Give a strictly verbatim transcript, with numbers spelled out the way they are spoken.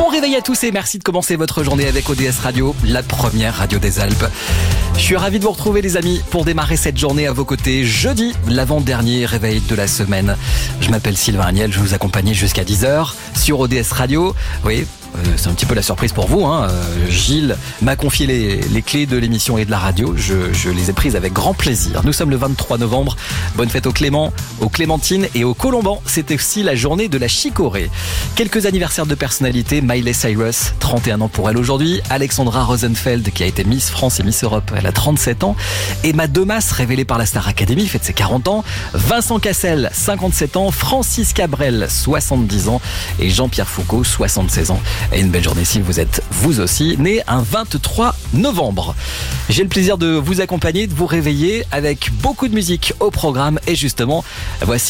réveil à tous et merci de commencer votre journée avec O D S Radio, la première radio des Alpes. Je suis ravi de vous retrouver les amis pour démarrer cette journée à vos côtés. Jeudi, l'avant-dernier réveil de la semaine. Je m'appelle Sylvain Agnel, je vous accompagne jusqu'à dix heures sur O D S Radio. Oui, euh, c'est un petit peu la surprise pour vous. Hein. Euh, Gilles m'a confié les, les clés de l'émission et de la radio. Je, je les ai prises avec grand plaisir. Nous sommes le vingt-trois novembre. Bonne fête aux Clément, aux Clémentines et aux Colombans. C'est aussi la journée de la chicorée. Quelques anniversaires de personnalités. Miley Cyrus, trente et un ans pour elle aujourd'hui. Alexandra Rosenfeld, qui a été Miss France et Miss Europe, elle a trente-sept ans. Emma Demas, révélée par la Star Academy, fête ses quarante ans. Vincent Cassel, cinquante-sept ans. Francis Cabrel, soixante-dix ans. Et Jean-Pierre Foucault, soixante-seize ans. Et une belle journée si vous êtes vous aussi né un vingt-trois novembre. J'ai le plaisir de vous accompagner, de vous réveiller avec beaucoup de musique au programme. Et justement, voici